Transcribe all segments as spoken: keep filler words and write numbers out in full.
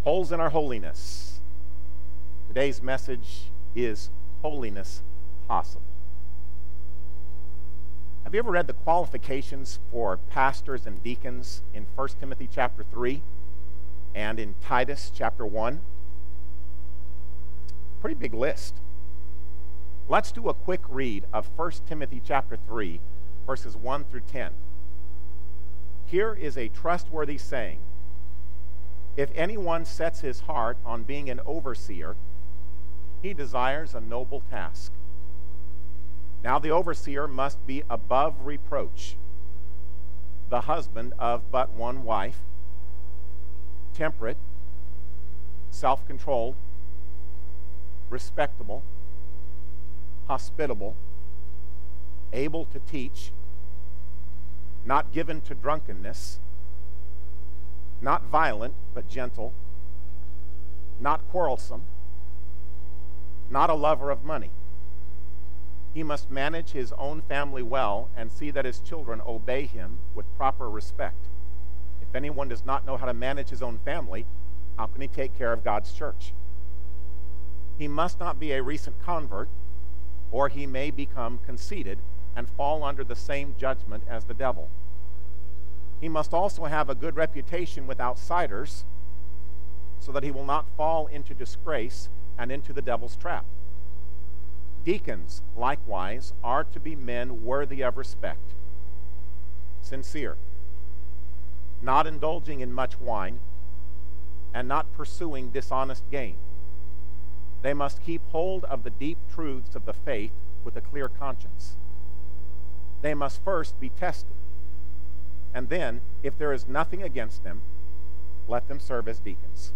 Holes in our holiness. Today's message is Holiness Possible. Have you ever read the qualifications for pastors and deacons in First Timothy chapter three and in Titus chapter one? Pretty big list. Let's do a quick read of First Timothy chapter three, verses one through ten. Here is a trustworthy saying: if anyone sets his heart on being an overseer, he desires a noble task. Now the overseer must be above reproach, the husband of but one wife, temperate, self-controlled, respectable, hospitable, able to teach, not given to drunkenness, not violent but gentle, not quarrelsome, not a lover of money. He must manage his own family well and see that his children obey him with proper respect. If anyone does not know how to manage his own family, how can he take care of God's church? He must not be a recent convert, or he may become conceited and fall under the same judgment as the devil. He must also have a good reputation with outsiders, so that he will not fall into disgrace and into the devil's trap. Deacons, likewise, are to be men worthy of respect, sincere, not indulging in much wine, and not pursuing dishonest gain. They must keep hold of the deep truths of the faith with a clear conscience. They must first be tested, and then, if there is nothing against them, let them serve as deacons.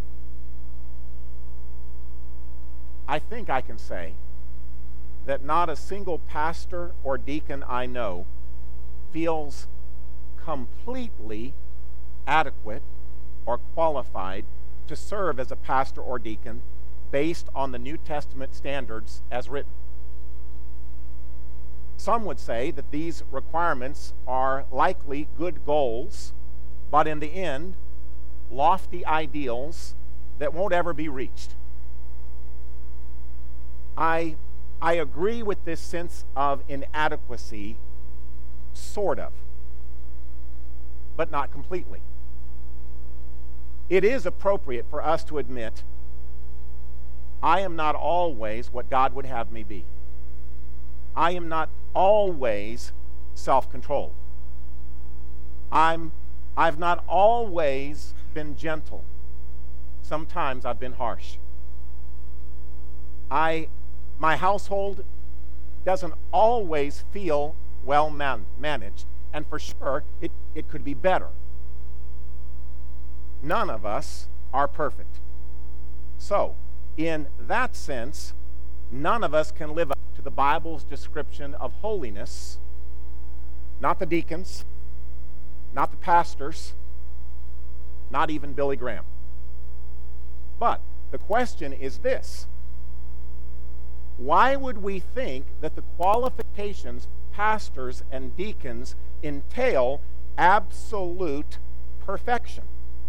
I think I can say that not a single pastor or deacon I know feels completely adequate or qualified to serve as a pastor or deacon based on the New Testament standards as written. Some would say that these requirements are likely good goals, but in the end, lofty ideals that won't ever be reached. I, I agree with this sense of inadequacy, sort of, but not completely. It is appropriate for us to admit, I am not always what God would have me be. I am not always self-controlled. I'm, I've not always been gentle. Sometimes I've been harsh. I, my household doesn't always feel well man, managed, and for sure, it, it could be better. None of us are perfect. So, in that sense, none of us can live up to the Bible's description of holiness. Not the deacons, not the pastors, not even Billy Graham. But the question is this: why would we think that the qualifications pastors and deacons entail absolute perfection?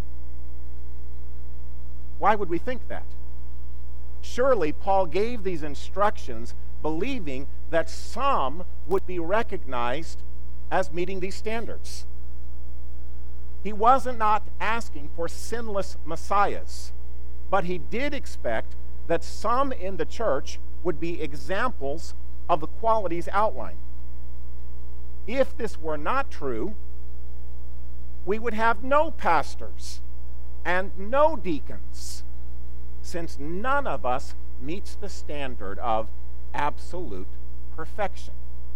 Why would we think that? Surely Paul gave these instructions believing that some would be recognized as meeting these standards. He wasn't not asking for sinless messiahs, but he did expect that some in the church would be examples of the qualities outlined. If this were not true, we would have no pastors and no deacons, since none of us meets the standard of absolute perfection.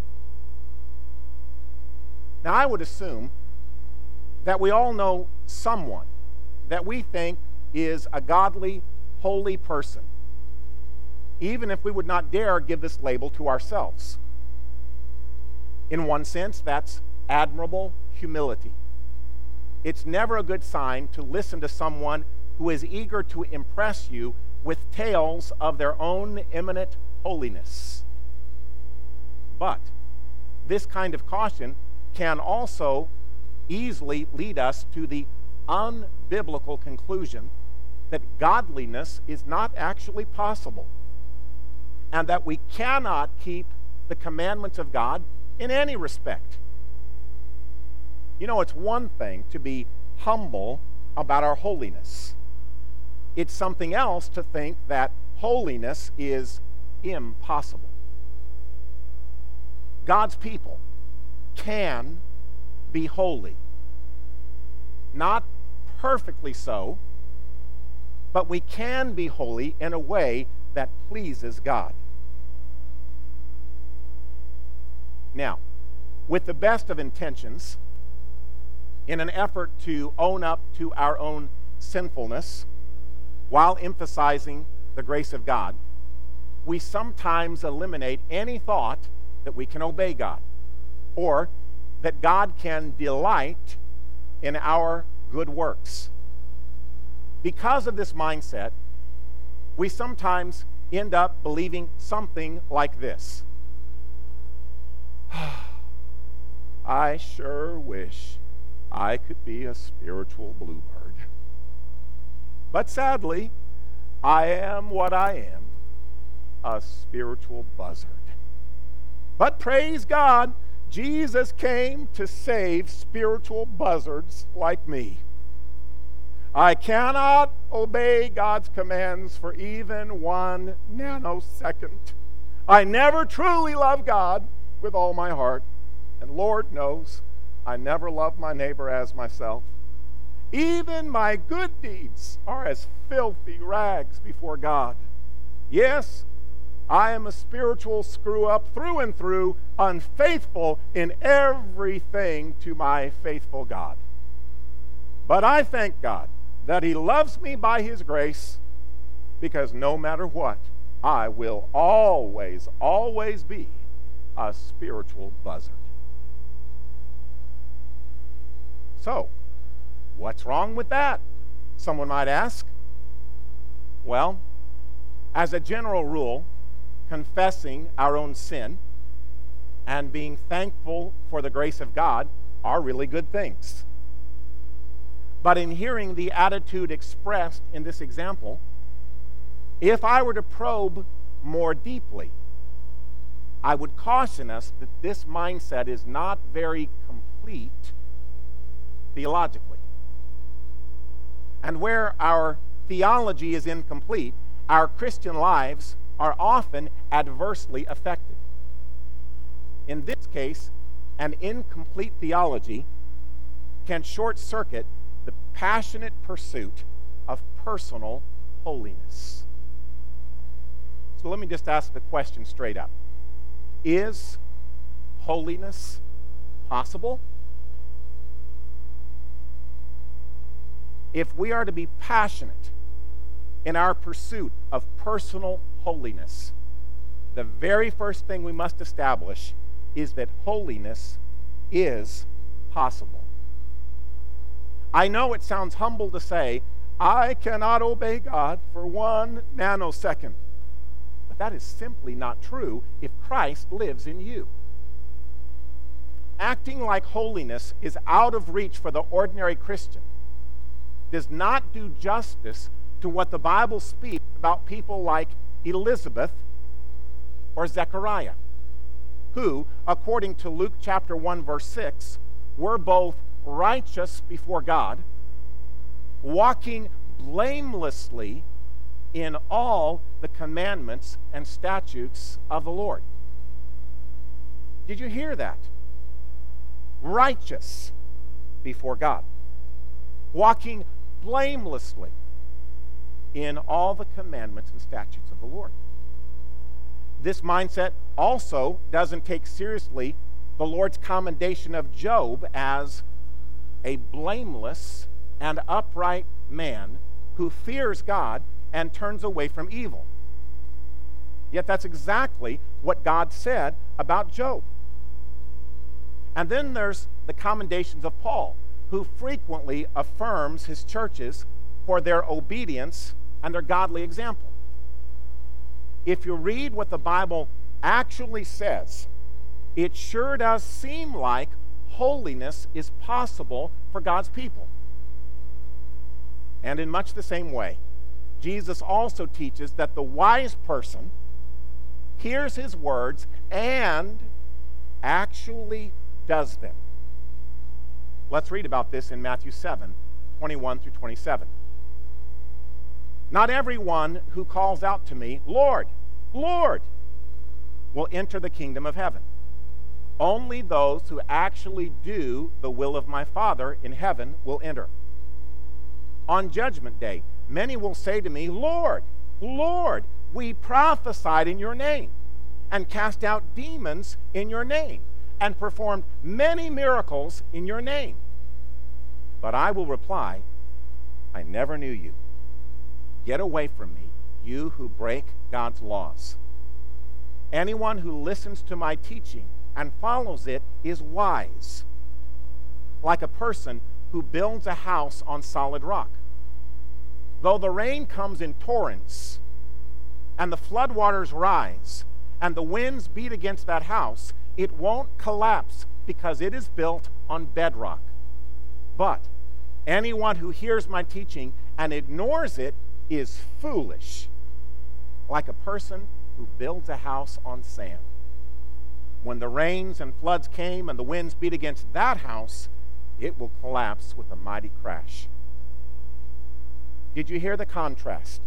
Now, I would assume that we all know someone that we think is a godly, holy person, even if we would not dare give this label to ourselves. In one sense, that's admirable humility. It's never a good sign to listen to someone who is eager to impress you with tales of their own eminent holiness. But this kind of caution can also easily lead us to the unbiblical conclusion that godliness is not actually possible, and that we cannot keep the commandments of God in any respect. You know, it's one thing to be humble about our holiness. It's something else to think that holiness is impossible. God's people can be holy. Not perfectly so, but we can be holy in a way that pleases God. Now, with the best of intentions, in an effort to own up to our own sinfulness while emphasizing the grace of God, we sometimes eliminate any thought that we can obey God or that God can delight in our good works. Because of this mindset, we sometimes end up believing something like this. I sure wish I could be a spiritual bluebird. But sadly, I am what I am, a spiritual buzzard. But praise God, Jesus came to save spiritual buzzards like me. I cannot obey God's commands for even one nanosecond. I never truly love God with all my heart, and Lord knows I never loved my neighbor as myself. Even my good deeds are as filthy rags before God. Yes, I am a spiritual screw-up through and through, unfaithful in everything to my faithful God. But I thank God that He loves me by His grace, because no matter what, I will always, always be a spiritual buzzard. So, what's wrong with that? Someone might ask. Well, as a general rule, confessing our own sin and being thankful for the grace of God are really good things. But in hearing the attitude expressed in this example, if I were to probe more deeply, I would caution us that this mindset is not very complete theologically. And where our theology is incomplete, our Christian lives are often adversely affected. In this case, an incomplete theology can short-circuit the passionate pursuit of personal holiness. So let me just ask the question straight up. Is holiness possible? If we are to be passionate in our pursuit of personal holiness, the very first thing we must establish is that holiness is possible. I know it sounds humble to say, I cannot obey God for one nanosecond. But that is simply not true if Christ lives in you. Acting like holiness is out of reach for the ordinary Christian does not do justice to what the Bible speaks about people like Elizabeth or Zechariah, who, according to Luke chapter one, verse six, were both righteous before God, walking blamelessly in all the commandments and statutes of the Lord. Did you hear that? Righteous before God, walking blamelessly in all the commandments and statutes of the Lord. This mindset also doesn't take seriously the Lord's commendation of Job as a blameless and upright man who fears God and turns away from evil. Yet that's exactly what God said about Job. And then there's the commendations of Paul, who frequently affirms his churches for their obedience and their godly example. If you read what the Bible actually says, it sure does seem like holiness is possible for God's people. And in much the same way, Jesus also teaches that the wise person hears his words and actually does them. Let's read about this in Matthew seven, twenty-one through twenty-seven. Not everyone who calls out to me, Lord, Lord, will enter the kingdom of heaven. Only those who actually do the will of my Father in heaven will enter. On Judgment Day, many will say to me, Lord, Lord, we prophesied in your name, and cast out demons in your name, and performed many miracles in your name. But I will reply, I never knew you. Get away from me, you who break God's laws. Anyone who listens to my teaching and follows it is wise, like a person who builds a house on solid rock. Though the rain comes in torrents, and the floodwaters rise, and the winds beat against that house, it won't collapse because it is built on bedrock. But anyone who hears my teaching and ignores it is foolish, like a person who builds a house on sand. When the rains and floods came and the winds beat against that house, it will collapse with a mighty crash. Did you hear the contrast?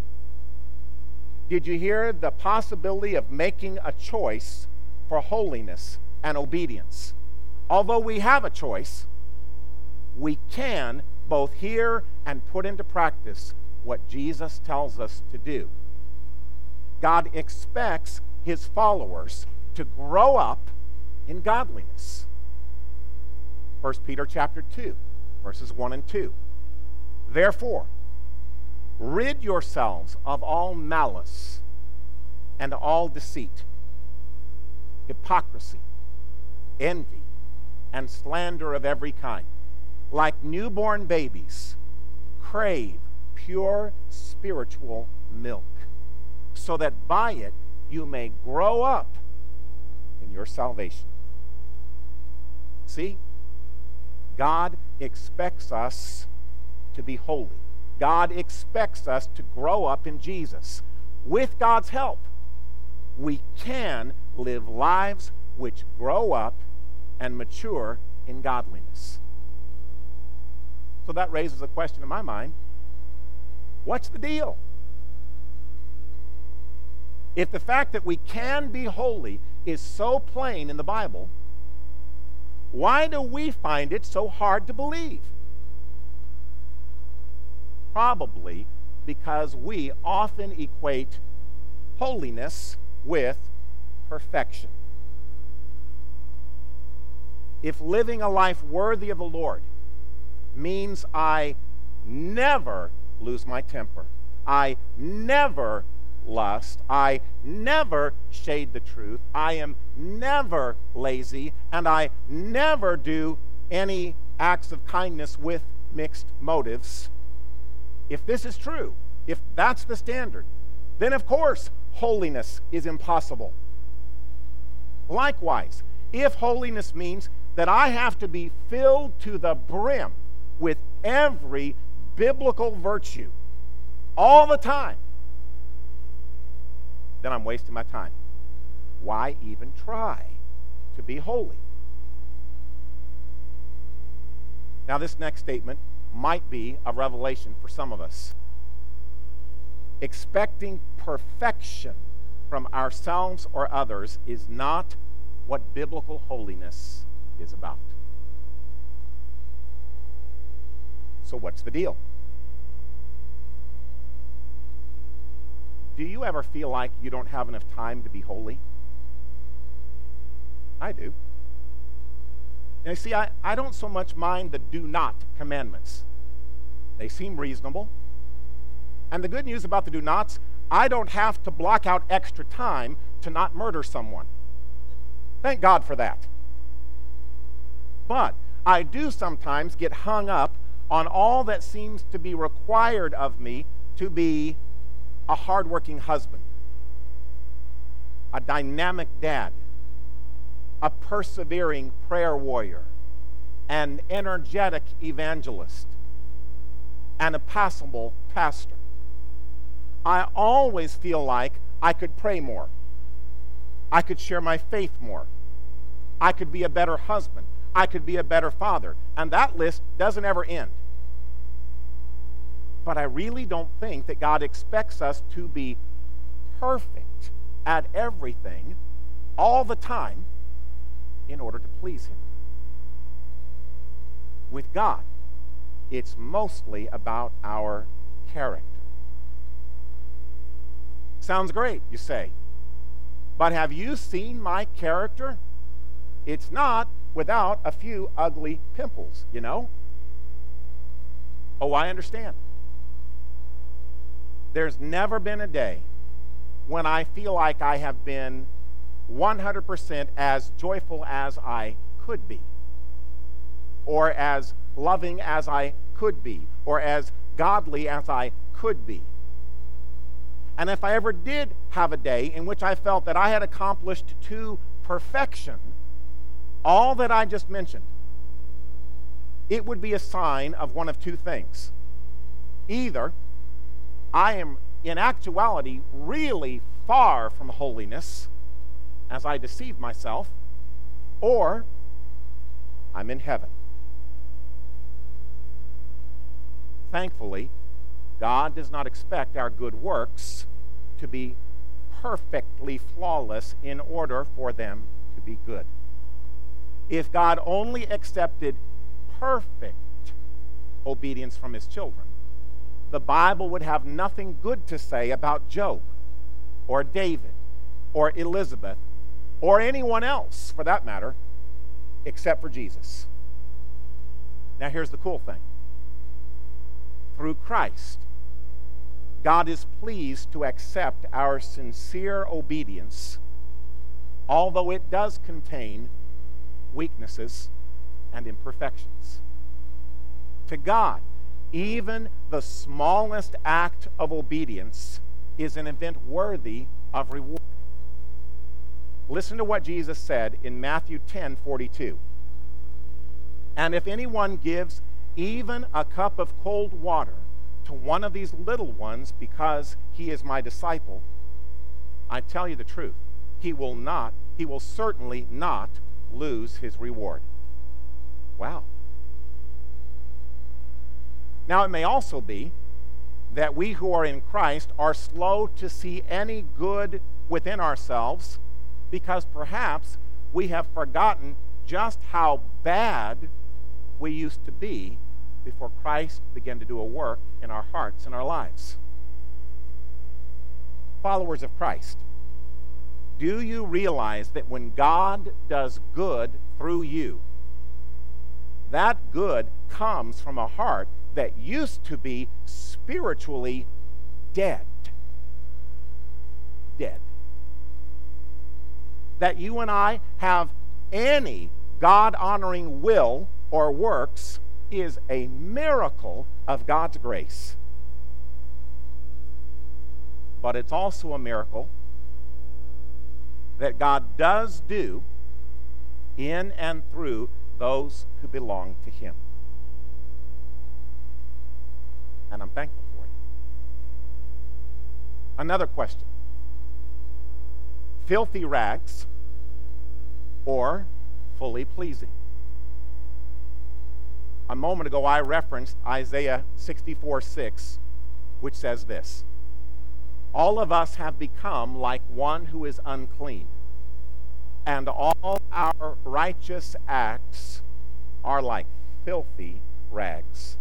Did you hear the possibility of making a choice for holiness and obedience? Although we have a choice, we can both hear and put into practice what Jesus tells us to do. God expects his followers to grow up in godliness. First Peter chapter two, verses one and two. Therefore, rid yourselves of all malice and all deceit, hypocrisy, envy, and slander of every kind. Like newborn babies, crave pure spiritual milk, so that by it you may grow up in your salvation. See, God expects us to be holy. God expects us to grow up in Jesus. With God's help, we can live lives which grow up and mature in godliness. So that raises a question in my mind. What's the deal? If the fact that we can be holy is so plain in the Bible, why do we find it so hard to believe? Probably because we often equate holiness with perfection. If living a life worthy of the Lord means I never lose my temper, I never lust, I never shade the truth, I am never lazy, and I never do any acts of kindness with mixed motives, if this is true, if that's the standard, then of course holiness is impossible. Likewise, if holiness means that I have to be filled to the brim with every biblical virtue all the time, then I'm wasting my time. Why even try to be holy? Now, this next statement might be a revelation for some of us. Expecting perfection from ourselves or others is not what biblical holiness is about. So what's the deal? Do you ever feel like you don't have enough time to be holy? I do. And you see, I, I don't so much mind the do not commandments. They seem reasonable. And the good news about the do nots, I don't have to block out extra time to not murder someone. Thank God for that. But I do sometimes get hung up on all that seems to be required of me to be a hardworking husband, a dynamic dad, a persevering prayer warrior, an energetic evangelist, and a passable pastor. I always feel like I could pray more. I could share my faith more. I could be a better husband. I could be a better father. And that list doesn't ever end. But I really don't think that God expects us to be perfect at everything all the time in order to please Him. With God, it's mostly about our character. Sounds great, you say. But have you seen my character? It's not without a few ugly pimples, you know? Oh, I understand. There's never been a day when I feel like I have been one hundred percent as joyful as I could be, or as loving as I could be, or as godly as I could be. And if I ever did have a day in which I felt that I had accomplished to perfection all that I just mentioned, it would be a sign of one of two things. Either I am in actuality really far from holiness as I deceive myself, or I'm in heaven. Thankfully, God does not expect our good works to be perfectly flawless in order for them to be good. If God only accepted perfect obedience from His children, the Bible would have nothing good to say about Job, or David, or Elizabeth, or anyone else, for that matter, except for Jesus. Now here's the cool thing. Through Christ, God is pleased to accept our sincere obedience, although it does contain weaknesses and imperfections. To God, even the smallest act of obedience is an event worthy of reward. Listen to what Jesus said in Matthew ten forty-two. And if anyone gives even a cup of cold water to one of these little ones because he is my disciple, I tell you the truth, he will not, he will certainly not lose his reward. Wow. Now, it may also be that we who are in Christ are slow to see any good within ourselves because perhaps we have forgotten just how bad we used to be before Christ began to do a work in our hearts and our lives. Followers of Christ, do you realize that when God does good through you, that good comes from a heart that used to be spiritually dead? Dead. That you and I have any God-honoring will or works is a miracle of God's grace. But it's also a miracle that God does do in and through those who belong to Him. And I'm thankful for it. Another question. Filthy rags or fully pleasing? A moment ago I referenced Isaiah sixty-four six, which says this: all of us have become like one who is unclean, and all our righteous acts are like filthy rags.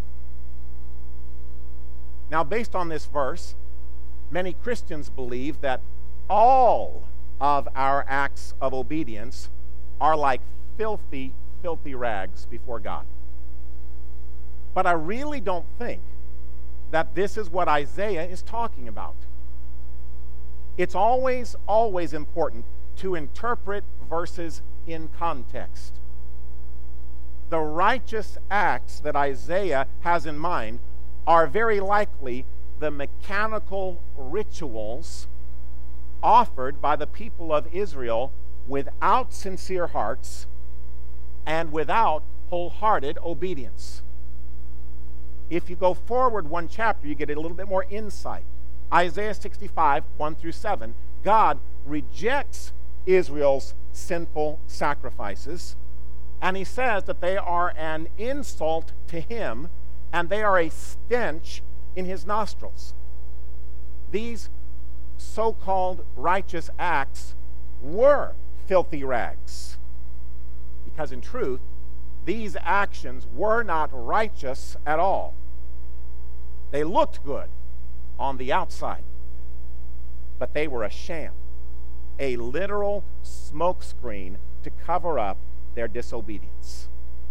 Now, based on this verse, many Christians believe that all of our acts of obedience are like filthy, filthy rags before God. But I really don't think that this is what Isaiah is talking about. It's always, always important to interpret verses in context. The righteous acts that Isaiah has in mind are very likely the mechanical rituals offered by the people of Israel without sincere hearts and without wholehearted obedience. If you go forward one chapter, you get a little bit more insight. Isaiah sixty-five, one through seven, God rejects Israel's sinful sacrifices, and he says that they are an insult to him, and they are a stench in his nostrils. These so-called righteous acts were filthy rags, because in truth, these actions were not righteous at all. They looked good on the outside, but they were a sham, a literal smokescreen to cover up their disobedience.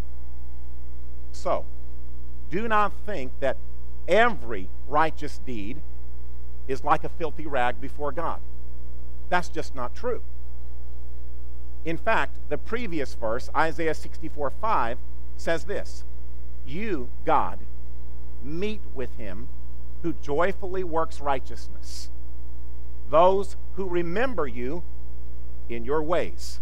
So, do not think that every righteous deed is like a filthy rag before God. That's just not true. In fact, the previous verse, Isaiah sixty-four, five, says this: "You, God, meet with him who joyfully works righteousness, those who remember you in your ways."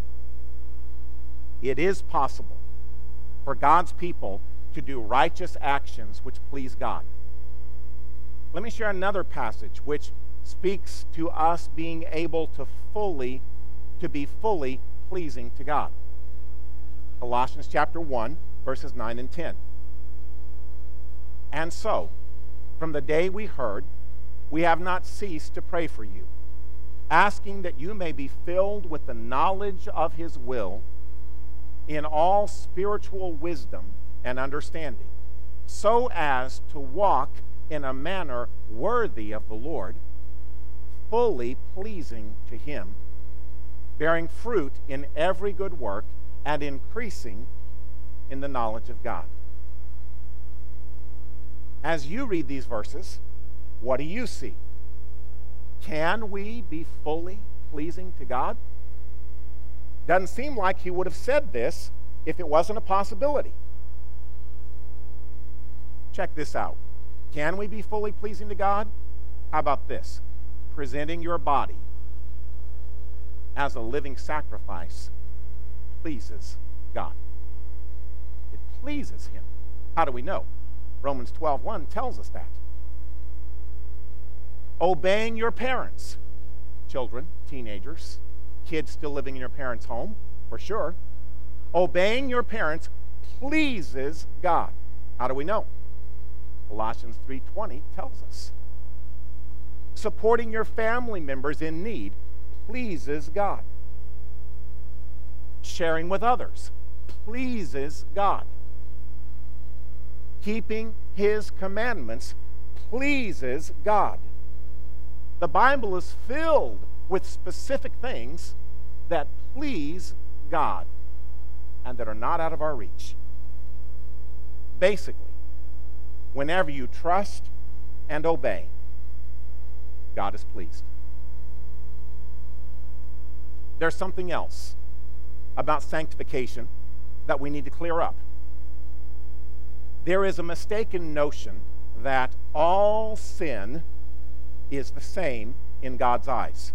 It is possible for God's people to do righteous actions which please God. Let me share another passage which speaks to us being able to fully to be fully pleasing to God. Colossians chapter one, verses nine and ten. "And so, from the day we heard, we have not ceased to pray for you, asking that you may be filled with the knowledge of his will in all spiritual wisdom and understanding, so as to walk in a manner worthy of the Lord, fully pleasing to him, bearing fruit in every good work and increasing in the knowledge of God." As you read these verses, what do you see? Can we be fully pleasing to God? Doesn't seem like he would have said this if it wasn't a possibility. Check this out. Can we be fully pleasing to God? How about this? Presenting your body as a living sacrifice pleases God. It pleases him. How do we know? Romans twelve one tells us that. Obeying your parents, children, teenagers, kids still living in your parents' home, for sure. Obeying your parents pleases God. How do we know? Colossians three twenty tells us. Supporting your family members in need pleases God. Sharing with others pleases God. Keeping his commandments pleases God. The Bible is filled with specific things that please God and that are not out of our reach. Basically, whenever you trust and obey, God is pleased. There's something else about sanctification that we need to clear up. There is a mistaken notion that all sin is the same in God's eyes.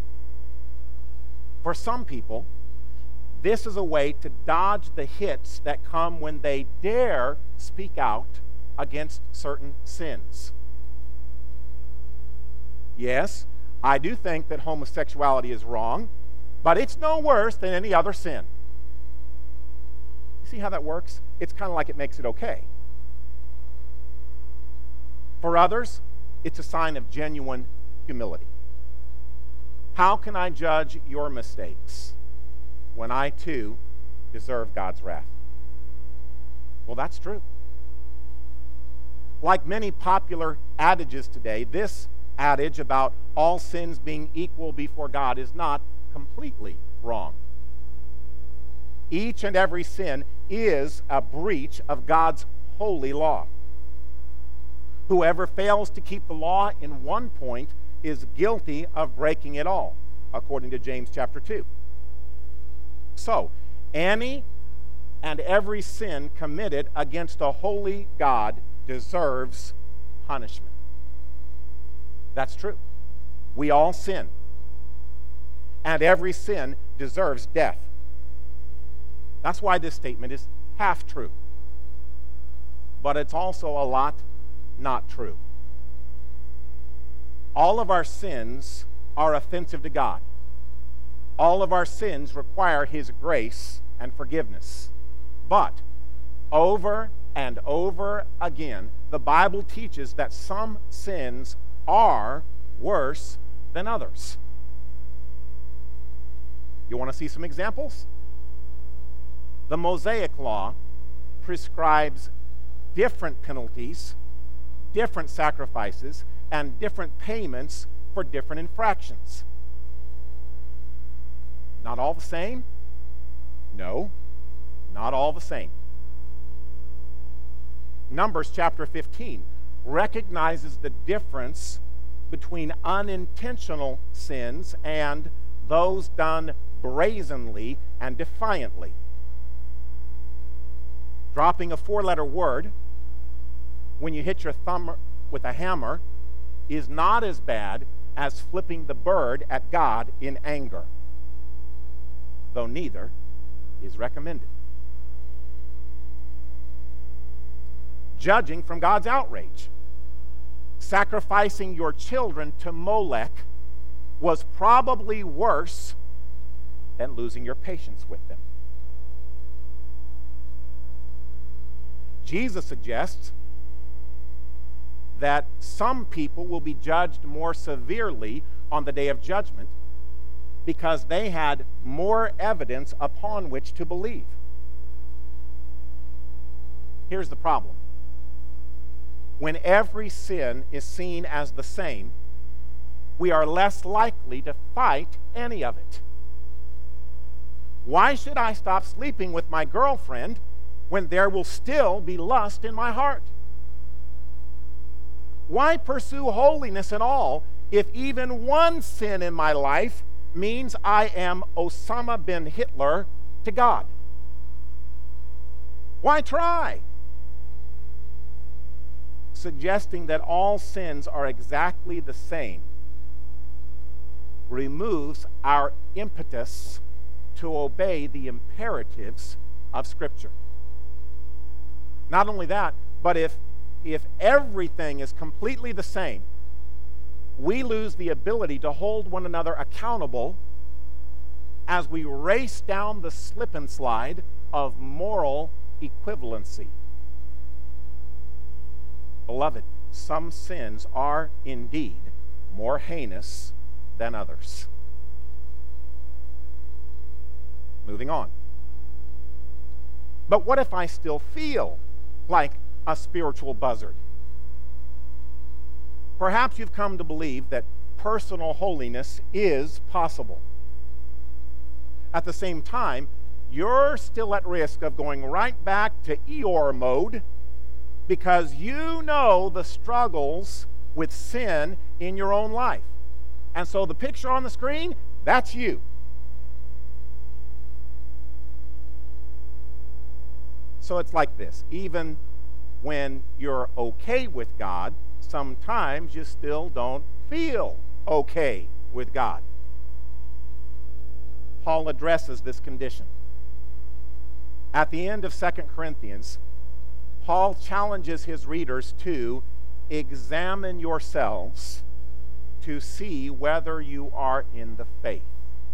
For some people, this is a way to dodge the hits that come when they dare speak out against certain sins. Yes, I do think that homosexuality is wrong, but it's no worse than any other sin. You see how that works? It's kind of like it makes it okay. For others, it's a sign of genuine humility. How can I judge your mistakes when I too deserve God's wrath? Well, that's true. Like many popular adages today, this adage about all sins being equal before God is not completely wrong. Each and every sin is a breach of God's holy law. Whoever fails to keep the law in one point is guilty of breaking it all, according to James chapter two. So, any and every sin committed against a holy God deserves punishment. That's true. We all sin. And every sin deserves death. That's why this statement is half true. But it's also a lot not true. All of our sins are offensive to God. All of our sins require His grace and forgiveness. But over and over again, the Bible teaches that some sins are worse than others. You want to see some examples? The Mosaic Law prescribes different penalties, different sacrifices, and different payments for different infractions. Not all the same? No, not all the same. Numbers chapter fifteen recognizes the difference between unintentional sins and those done brazenly and defiantly. Dropping a four-letter word when you hit your thumb with a hammer is not as bad as flipping the bird at God in anger, though neither is recommended. Judging from God's outrage. Sacrificing your children to Molech was probably worse than losing your patience with them. Jesus suggests that some people will be judged more severely on the day of judgment because they had more evidence upon which to believe. Here's the problem. When every sin is seen as the same, we are less likely to fight any of it. Why should I stop sleeping with my girlfriend when there will still be lust in my heart? Why pursue holiness at all if even one sin in my life means I am Osama bin Hitler to God? Why try? Suggesting that all sins are exactly the same removes our impetus to obey the imperatives of Scripture. Not only that, but if, if everything is completely the same, we lose the ability to hold one another accountable as we race down the slip and slide of moral equivalency. Beloved, some sins are indeed more heinous than others. Moving on. But what if I still feel like a spiritual buzzard? Perhaps you've come to believe that personal holiness is possible. At the same time, you're still at risk of going right back to Eeyore mode because you know the struggles with sin in your own life. And so the picture on the screen, that's you. So it's like this. Even when you're okay with God, sometimes you still don't feel okay with God. Paul addresses this condition. At the end of Second Corinthians, Paul challenges his readers to examine yourselves to see whether you are in the faith.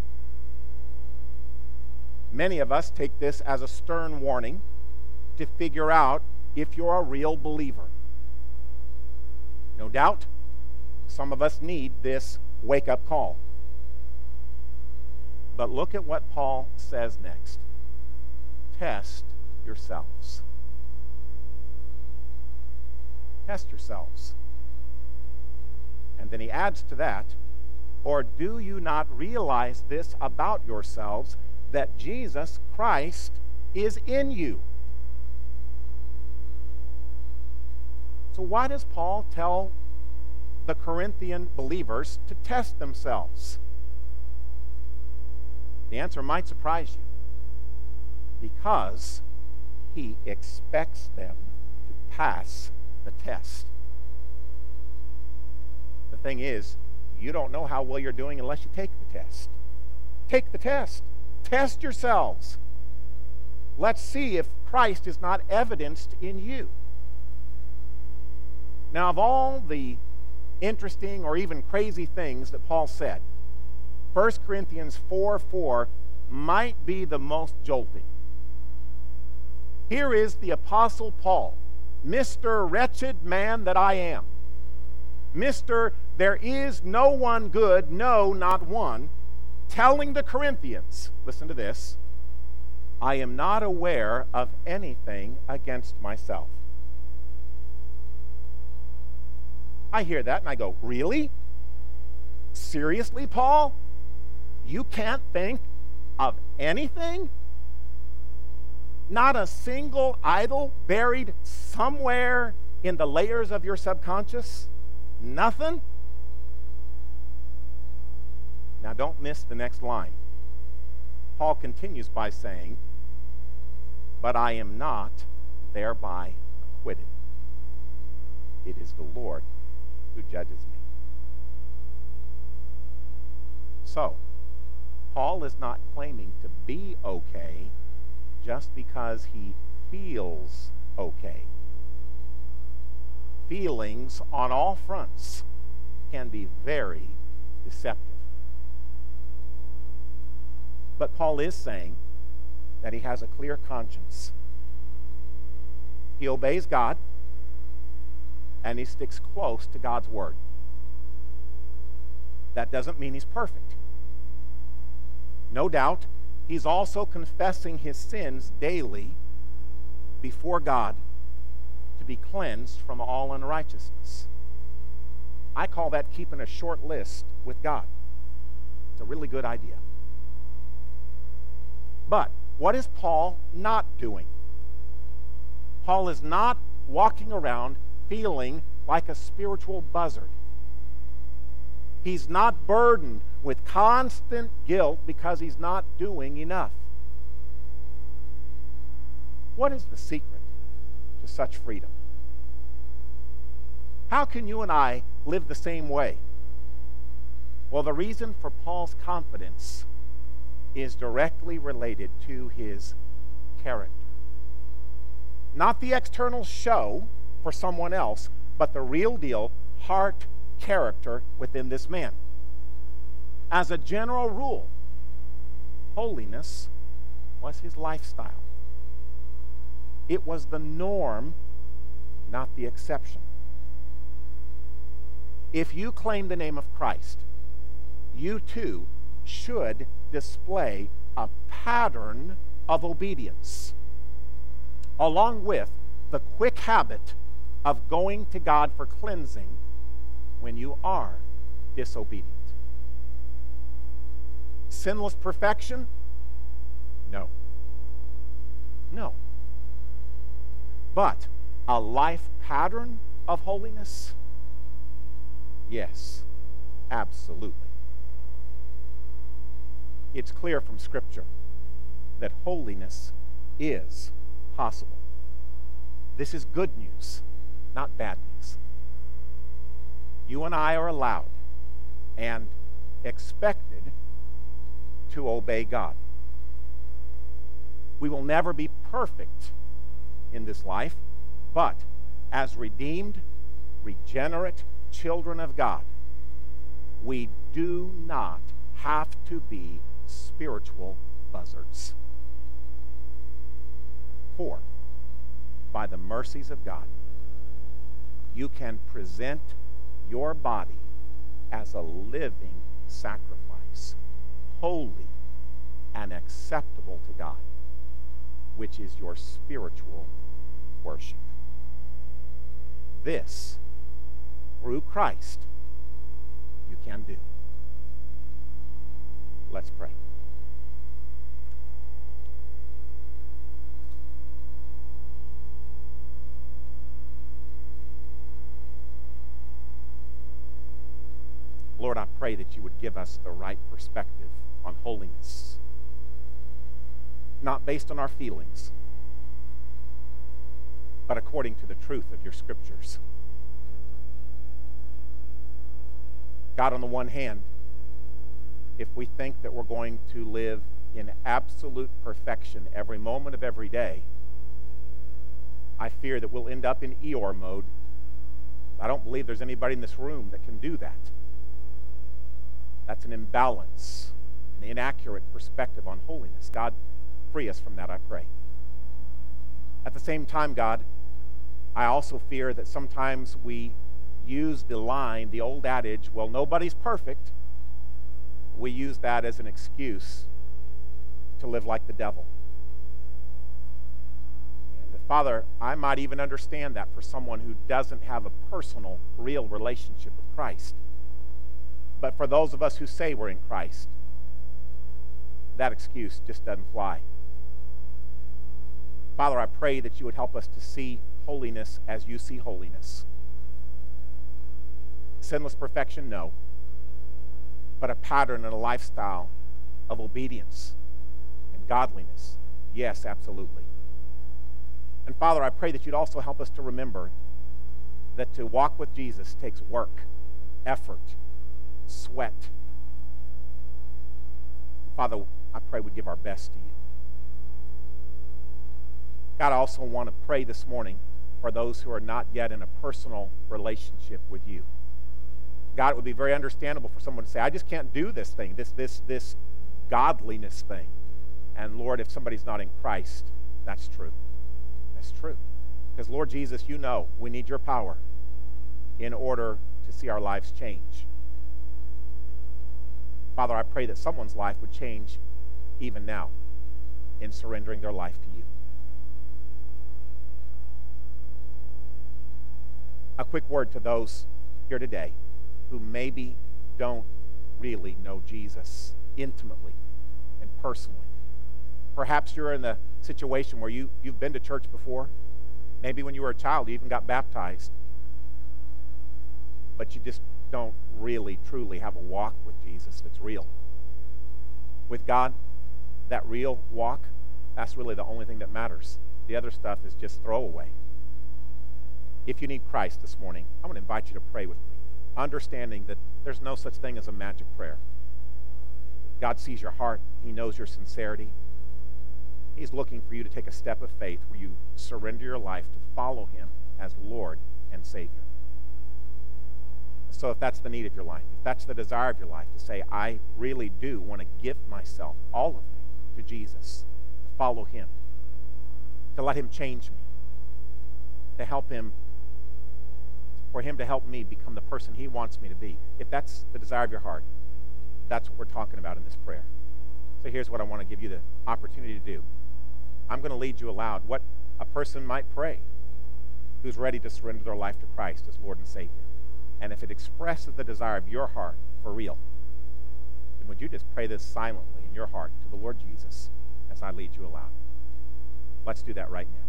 Many of us take this as a stern warning to figure out if you're a real believer. No doubt, some of us need this wake-up call. But look at what Paul says next. Test yourselves. Test yourselves. And then he adds to that, or do you not realize this about yourselves, that Jesus Christ is in you? So why does Paul tell the Corinthian believers to test themselves? The answer might surprise you. Because he expects them to pass the test. The thing is, you don't know how well you're doing unless you take the test. Take the test. Test yourselves. Let's see if Christ is not evidenced in you. Now, of all the interesting or even crazy things that Paul said, First Corinthians four four might be the most jolting. Here is the Apostle Paul, Mister Wretched man that I am. Mister There is no one good, no, not one, telling the Corinthians, listen to this, I am not aware of anything against myself. I hear that and I go, really? Seriously, Paul? You can't think of anything? Not a single idol buried somewhere in the layers of your subconscious? Nothing? Now don't miss the next line. Paul continues by saying, but I am not thereby acquitted. It is the Lord who judges me. So, Paul is not claiming to be okay just because he feels okay. Feelings on all fronts can be very deceptive. But Paul is saying that he has a clear conscience. He obeys God, and he sticks close to God's word. That doesn't mean he's perfect. No doubt, he's also confessing his sins daily before God to be cleansed from all unrighteousness. I call that keeping a short list with God. It's a really good idea. But what is Paul not doing? Paul is not walking around feeling like a spiritual buzzard. He's not burdened with constant guilt because he's not doing enough. What is the secret to such freedom? How can you and I live the same way? Well, the reason for Paul's confidence is directly related to his character. Not the external show for someone else, but the real deal heart character within this man. As a general rule, holiness was his lifestyle. It was the norm, not the exception. If you claim the name of Christ, you too should display a pattern of obedience, along with the quick habit of going to God for cleansing when you are disobedient. Sinless perfection? No. No. But a life pattern of holiness? Yes, absolutely. It's clear from Scripture that holiness is possible. This is good news, not bad news. You and I are allowed and expected to obey God. We will never be perfect in this life, but as redeemed, regenerate children of God, we do not have to be spiritual buzzards. For, by the mercies of God, you can present your body as a living sacrifice, holy and acceptable to God, which is your spiritual worship. This, through Christ, you can do. Let's pray. Lord, I pray that you would give us the right perspective on holiness, not based on our feelings, but according to the truth of your scriptures. God, on the one hand, if we think that we're going to live in absolute perfection every moment of every day, I fear that we'll end up in Eeyore mode, I don't believe there's anybody in this room that can do that. That's an imbalance, an inaccurate perspective on holiness. God, free us from that, I pray. At the same time, God, I also fear that sometimes we use the line, the old adage, well, nobody's perfect. We use that as an excuse to live like the devil. And Father, I might even understand that for someone who doesn't have a personal, real relationship with Christ. But for those of us who say we're in Christ, that excuse just doesn't fly. Father, I pray that you would help us to see holiness as you see holiness. Sinless perfection, no. But a pattern and a lifestyle of obedience and godliness, yes, absolutely. And Father, I pray that you'd also help us to remember that to walk with Jesus takes work, effort, sweat. Father, I pray we'd give our best to you. God, I also want to pray this morning for those who are not yet in a personal relationship with you. God, it would be very understandable for someone to say, I just can't do this thing, this, this, this godliness thing. And Lord, if somebody's not in Christ, that's true. That's true. Because Lord Jesus, you know we need your power in order to see our lives change. Father, I pray that someone's life would change even now in surrendering their life to you. A quick word to those here today who maybe don't really know Jesus intimately and personally. Perhaps you're in a situation where you, you've been to church before. Maybe when you were a child, you even got baptized. But you just don't really, truly have a walk with Jesus that's real. With God, that real walk, that's really the only thing that matters. The other stuff is just throwaway. If you need Christ this morning, I want to invite you to pray with me, understanding that there's no such thing as a magic prayer. God sees your heart. He knows your sincerity. He's looking for you to take a step of faith where you surrender your life to follow him as Lord and Savior. So if that's the need of your life, if that's the desire of your life, to say, I really do want to give myself, all of me, to Jesus, to follow him, to let him change me, to help him, for him to help me become the person he wants me to be. If that's the desire of your heart, that's what we're talking about in this prayer. So here's what I want to give you the opportunity to do. I'm going to lead you aloud what a person might pray who's ready to surrender their life to Christ as Lord and Savior. And if it expresses the desire of your heart for real, then would you just pray this silently in your heart to the Lord Jesus as I lead you aloud? Let's do that right now.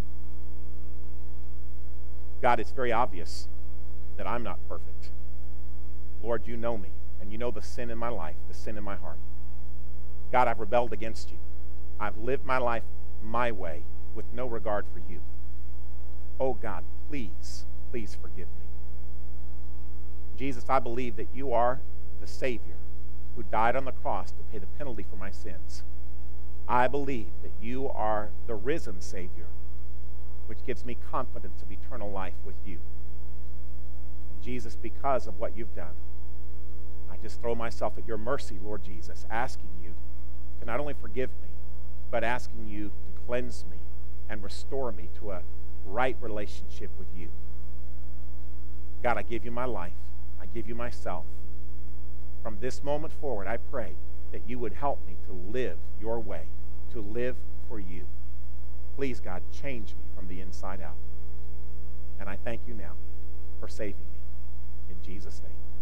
God, it's very obvious that I'm not perfect. Lord, you know me, and you know the sin in my life, the sin in my heart. God, I've rebelled against you. I've lived my life my way with no regard for you. Oh God, please, please forgive me. Jesus, I believe that you are the Savior who died on the cross to pay the penalty for my sins. I believe that you are the risen Savior, which gives me confidence of eternal life with you. And Jesus, because of what you've done, I just throw myself at your mercy, Lord Jesus, asking you to not only forgive me, but asking you to cleanse me and restore me to a right relationship with you. God, I give you my life. I give you myself. From this moment forward, I pray that you would help me to live your way, to live for you. Please, God, change me from the inside out. And I thank you now for saving me. In Jesus' name.